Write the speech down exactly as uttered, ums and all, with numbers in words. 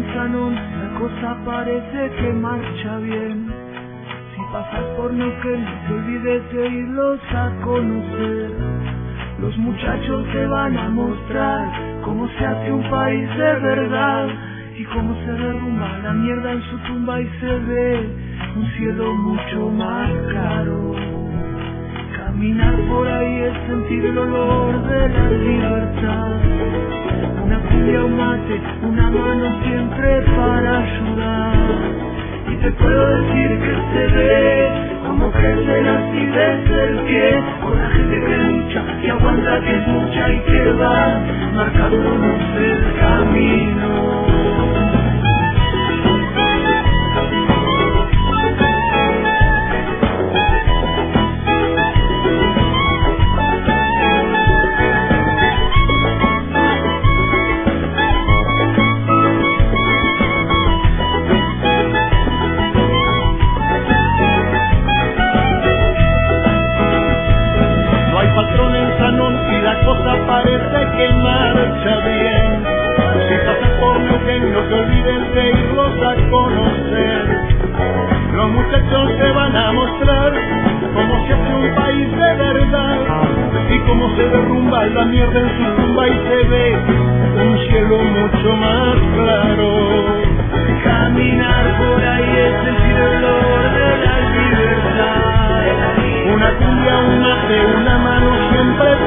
Sanón, la cosa parece que marcha bien. Si pasas por Neuquén, no te olvides de irlos a conocer. Los muchachos te van a mostrar cómo se hace un país de verdad y cómo se derrumba la mierda en su tumba y se ve un cielo mucho más claro. Caminar por ahí es sentir el olor de la libertad. Una cumbia, un mate, una mano siempre para ayudar. Y te puedo decir que se ve como crece así desde el pie, con la gente que lucha y aguanta, que escucha y que va marcándonos el camino. Parece que marcha bien. Si pasas por Neuquén, no te olvides de irlos a conocer. Los muchachos te van a mostrar cómo se hace un país de verdad y cómo se derrumba la mierda en su tumba y se ve un cielo mucho más claro. Caminar por ahí es sentir el olor de la libertad. Una cumbia, un mate, una mano siempre